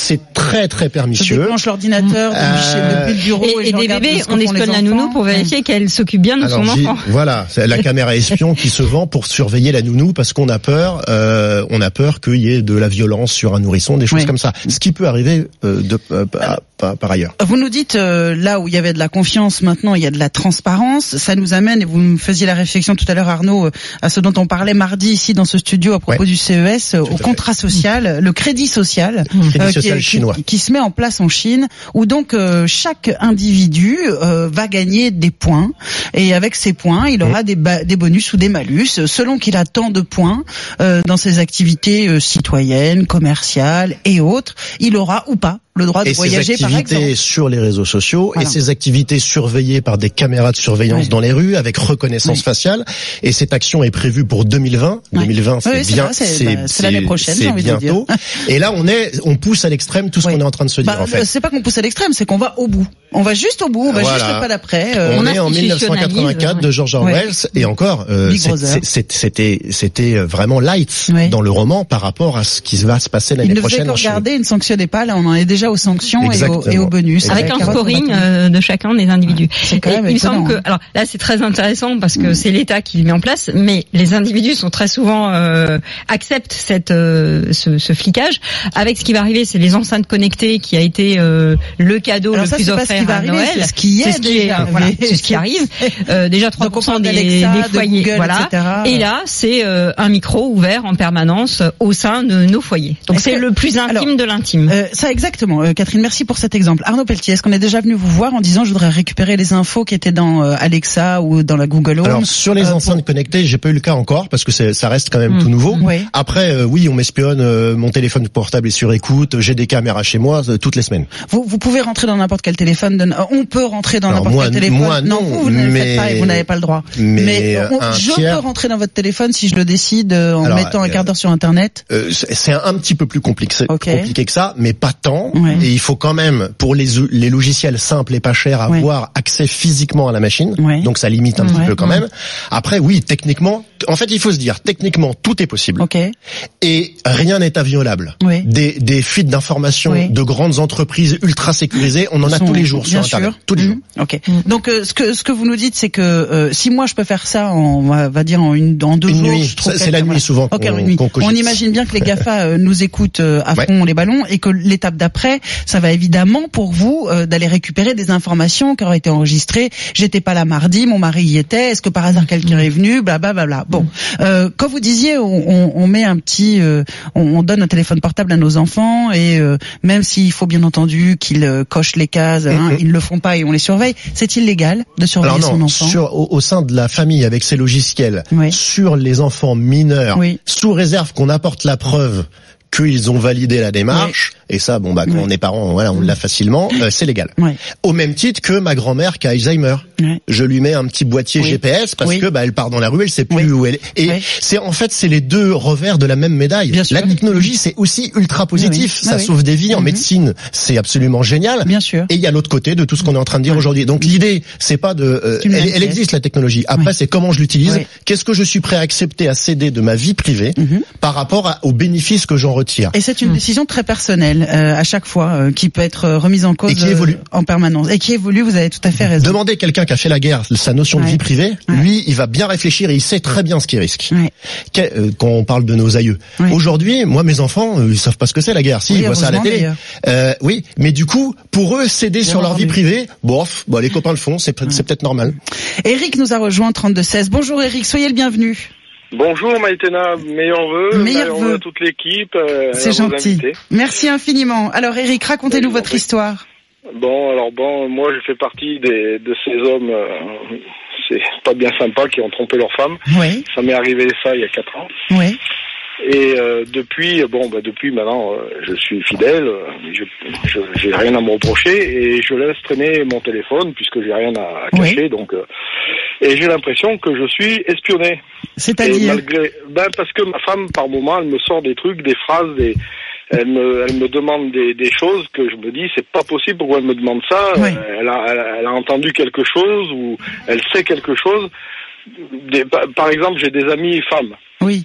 très très pernicieux. Ça déclenche l'ordinateur euh, depuis le bureau. Et, et, et des bébés, on espionne la nounou pour vérifier qu'elle s'occupe bien de Alors, son enfant. Voilà, c'est la caméra espion qui se vend pour surveiller la nounou parce qu'on a peur, euh, on a peur qu'il y ait de la violence sur un nourrisson, des choses oui. comme ça. Ce qui peut arriver euh, de, euh, par, par, par ailleurs. Vous nous dites euh, là où il y avait de la confiance, maintenant il y a de la transparence. Ça nous amène, et vous me faisiez la réflexion tout à l'heure, Arnaud, euh, à ce dont on parlait mardi ici dans ce studio à propos ouais. du C E S, euh, au contrat social, le crédit social, crédit euh, social qui, chinois. Qui, qui se met en place en Chine, où donc euh, chaque individu euh, va gagner des points, et avec ces points, il aura mmh. des, ba- des bonus ou des malus, selon qu'il a tant de points euh, dans ses activités euh, citoyennes, commerciales et autres, il aura ou pas le droit de et voyager par exemple. Et ses activités sur les réseaux sociaux, voilà. et ses activités surveillées par des caméras de surveillance oui. dans les rues avec reconnaissance oui. faciale. Et cette action est prévue pour deux mille vingt. Oui. deux mille vingt, c'est oui, c'est bien, vrai, c'est, c'est, bah, c'est l'année prochaine, c'est j'ai envie bientôt. de dire. Et là, on est, on pousse à l'extrême tout ce oui. qu'on est en train de se dire. Bah, en fait, c'est pas qu'on pousse à l'extrême, c'est qu'on va au bout. On va juste au bout, on va voilà. juste le pas d'après. Euh, on, on est en dix-neuf cent quatre-vingt-quatre de George Orwell, ouais. et encore, euh, c'est, c'est, c'est, c'était, c'était vraiment light ouais. dans le roman par rapport à ce qui va se passer l'année il prochaine. Il ne faisait que regarder, il ne sanctionnait pas. Là, on en est déjà aux sanctions et aux, et aux bonus. Avec un scoring euh, de chacun des individus. C'est quand même et il me étonnant. semble que, alors là, c'est très intéressant parce que mmh. c'est l'État qui le met en place, mais les individus sont très souvent euh, acceptent cette euh, ce, ce flicage. Avec ce qui va arriver, c'est les enceintes connectées qui a été euh, le cadeau alors le ça, plus offert ce qui va à arriver, Noël. C'est ce qui est, c'est ce qui est, déjà, voilà, c'est ce qui arrive. Euh, déjà trois pour cent des, des foyers, Google, voilà. et cetera. Et là, c'est euh, un micro ouvert en permanence au sein de nos foyers. Donc c'est que, le plus intime alors, de l'intime. Euh, ça exactement, euh, Catherine. Merci pour cet exemple. Arnaud Pelletier, est-ce qu'on est déjà venu vous voir en disant je voudrais récupérer les infos qui étaient dans euh, Alexa ou dans la Google Home? Alors sur les euh, enceintes pour... connectées, j'ai pas eu le cas encore parce que c'est, ça reste quand même mmh. tout nouveau. Oui. Après, euh, oui, on m'espionne, euh, mon téléphone portable est sur écoute, j'ai des caméras chez moi euh, toutes les semaines. Vous, vous pouvez rentrer dans n'importe quel téléphone. De... On peut rentrer dans Alors n'importe moi, quel téléphone. Moi, non, non, vous, vous mais... ne le faites pas et vous n'avez pas le droit. Mais, mais on, je tiers... peux rentrer dans votre téléphone si je le décide euh, en Alors, mettant un quart d'heure euh, sur Internet. Euh, c'est un petit peu plus compliqué, okay. compliqué que ça, mais pas tant. Ouais. Et il faut quand même, pour les, les logiciels simples et pas chers, avoir ouais. accès physiquement à la machine. Ouais. Donc ça limite un ouais. petit peu quand ouais. même. Après, oui, techniquement, en fait, il faut se dire, techniquement, tout est possible. Okay. Et rien n'est inviolable. Oui. Des, des fuites d'informations oui. de grandes entreprises ultra sécurisées, on en a Sont, tous les jours sur sûr. Internet. Tous les mmh. jours. Ok. Mmh. Donc euh, ce que ce que vous nous dites, c'est que euh, si moi je peux faire ça, en, on va, va dire en une, en deux une jours, nuit. je trouve c'est, c'est la nuit voilà. souvent. Okay, qu'on, une nuit. qu'on On imagine bien que les GAFA euh, nous écoutent euh, à fond ouais. les ballons et que l'étape d'après, ça va évidemment pour vous euh, d'aller récupérer des informations qui auraient été enregistrées. J'étais pas là mardi, mon mari y était. Est-ce que par hasard quelqu'un est venu? Blablabla. Bla, bla. Bon, euh, quand vous disiez, on, on, on met un petit, euh, on, on donne un téléphone portable à nos enfants et euh, même s'il faut bien entendu qu'ils euh, cochent les cases, hein, mm-hmm. ils ne le font pas et on les surveille. C'est illégal de surveiller Alors non, son enfant? Sur, au, au sein de la famille avec ces logiciels, oui. sur les enfants mineurs, oui. sous réserve qu'on apporte la preuve qu'ils ont validé la démarche, oui. et ça, bon bah quand oui. on est parents, voilà, on l'a facilement, euh, c'est légal. Oui. Au même titre que ma grand-mère qui a Alzheimer, oui. je lui mets un petit boîtier oui. G P S parce oui. que bah elle part dans la rue, elle sait plus oui. où elle est. Et oui. c'est en fait c'est les deux revers de la même médaille. Bien sûr. La technologie c'est aussi ultra positif, oui. ça oui. sauve des vies. Mm-hmm. En médecine, c'est absolument génial. Bien sûr. Et il y a l'autre côté de tout ce qu'on est en train de dire oui. aujourd'hui. Donc l'idée, c'est pas de, euh, elle, elle existe la technologie. Après, oui. c'est comment je l'utilise. Oui. Qu'est-ce que je suis prêt à accepter à céder de ma vie privée mm-hmm. par rapport à, aux bénéfices que j'en retire. Et c'est une décision très personnelle euh, à chaque fois euh, qui peut être remise en cause et qui évolue euh, en permanence et qui évolue. Vous avez tout à fait raison. Demandez quelqu'un qui a fait la guerre sa notion ouais. de vie privée, ouais. lui il va bien réfléchir et il sait très bien ce qu'il risque. Ouais. Que, euh, quand on parle de nos aïeux. Ouais. Aujourd'hui, moi mes enfants, euh, ils savent pas ce que c'est la guerre. Si, oui, ils voient ça à la télé. Euh, oui, mais du coup, pour eux, céder bien sur leur vie privée, bof, bon, les copains le font, c'est, ouais. c'est peut-être normal. Eric nous a rejoint trente-deux seize. Bonjour Eric, soyez le bienvenu. Bonjour Maïtena, meilleurs vœux, meilleurs vœux à toute l'équipe. Euh, c'est gentil. Merci infiniment. Alors Eric, racontez-nous votre histoire. Bon, alors bon, moi je fais partie des, de ces hommes, euh, c'est pas bien sympa, qui ont trompé leur femme. Oui. Ça m'est arrivé ça il y a quatre ans. Oui. Et euh, depuis, bon, bah depuis maintenant, euh, je suis fidèle, je, je j'ai rien à me reprocher et je laisse traîner mon téléphone puisque j'ai rien à, à cacher. Oui. Donc, euh, et j'ai l'impression que je suis espionné. C'est-à-dire malgré, ben parce que ma femme, par moment, elle me sort des trucs, des phrases, des Elle me, elle me demande des, des choses que je me dis, c'est pas possible, pourquoi elle me demande ça? Oui. Elle a, elle, elle a entendu quelque chose ou elle sait quelque chose. Des, par, par exemple, j'ai des amies femmes. Oui.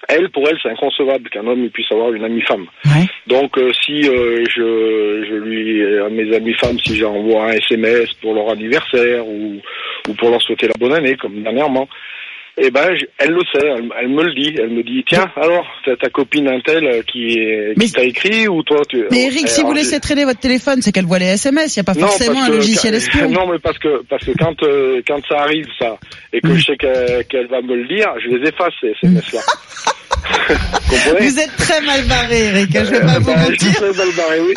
Elle, pour elle, c'est inconcevable qu'un homme puisse avoir une amie femme. Ouais. Donc, euh, si euh, je, je lui, à mes amies femmes, si j'envoie un S M S pour leur anniversaire ou, ou pour leur souhaiter la bonne année, comme dernièrement, eh ben, je, elle le sait, elle, elle me le dit. Elle me dit, tiens, alors, t'as ta copine Intel qui, qui t'a écrit ou toi tu... Mais Eric, si vous laissez traîner votre téléphone, c'est qu'elle voit les S M S. Il n'y a pas non, forcément un que, logiciel espion. Non, mais parce que parce que quand euh, quand ça arrive ça et que mmh. je sais qu'elle, qu'elle va me le dire, je les efface ces S M S là. Vous êtes très mal barré, Eric. Je vais pas euh, vous bah, mentir. Je suis très mal barré, oui.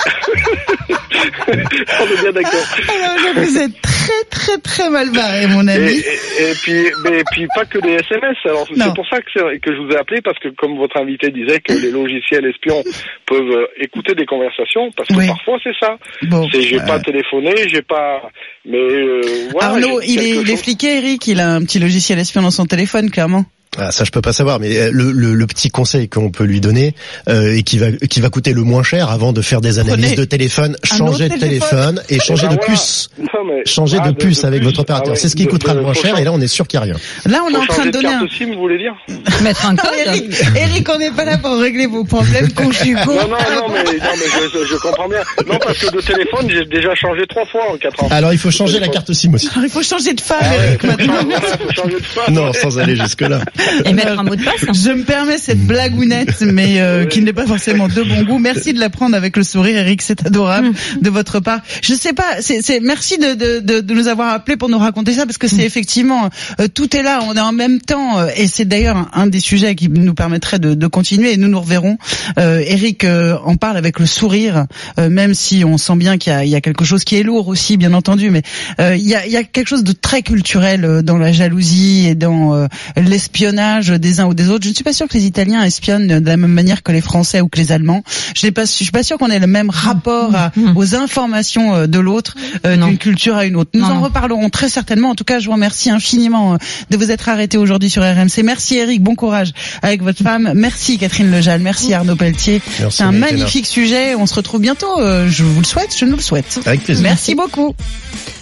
On est bien d'accord. Alors, vous êtes très très très mal barré, mon ami. Et, et, et puis, mais, et puis pas que des S M S. Alors non. C'est pour ça que, c'est, que je vous ai appelé parce que comme votre invité disait que les logiciels espions peuvent écouter des conversations, parce que oui. parfois c'est ça. Bon, c'est j'ai ouais. pas téléphoné, j'ai pas. Mais euh, voilà. Arnaud, il est, il est fliqué, Eric. Il a un petit logiciel espion dans son téléphone, clairement. Ah, ça je peux pas savoir, mais le, le, le petit conseil qu'on peut lui donner euh, et qui va qui va coûter le moins cher avant de faire des analyses Prenez de téléphone, changer de téléphone, téléphone et changer ben de voilà. puce, non, mais, changer ah, de puce de avec puce, votre opérateur. Ah, ouais, c'est ce qui de, coûtera de, le moins cher changer. Et là on est sûr qu'il y a rien. Là on est en train de donner de un SIM, vous voulez dire mettre un code. Eric, Eric, on n'est pas là pour régler vos problèmes conjugaux. Non non non mais non mais je, je comprends bien. Non parce que de téléphone j'ai déjà changé trois fois en quatre ans. Alors il faut changer la carte SIM aussi. Alors, il faut changer de femme, ah, Eric. Ouais, maintenant. Voilà, faut changer de femme. Non sans aller jusque là. Et mettre un mot de passe. Je me permets cette blagounette, mais euh, qui n'est pas forcément de bon goût. Merci de la prendre avec le sourire, Eric, c'est adorable de votre part. Je sais pas, c'est, c'est merci de, de, de, de nous avoir appelés pour nous raconter ça, parce que c'est effectivement euh, tout est là, on est en même temps, euh, et c'est d'ailleurs un, un des sujets qui nous permettrait de, de continuer. Et nous nous reverrons. Euh, Eric euh, en parle avec le sourire, euh, même si on sent bien qu'il y a, il y a quelque chose qui est lourd aussi, bien entendu, mais euh, il y a, il y a quelque chose de très culturel dans la jalousie et dans euh, l'espionnage des uns ou des autres. Je ne suis pas sûr que les Italiens espionnent de la même manière que les Français ou que les Allemands. Je n'ai pas, je suis pas sûr qu'on ait le même rapport à, aux informations de l'autre, euh, d'une culture à une autre. Nous non. en reparlerons très certainement. En tout cas, je vous remercie infiniment de vous être arrêté aujourd'hui sur R M C. Merci Eric, bon courage avec votre femme. Merci Catherine Lejeal, merci Arnaud Pelletier. Merci, c'est un magnifique sujet. On se retrouve bientôt. Je vous le souhaite, je nous le souhaite. Avec plaisir. Merci beaucoup.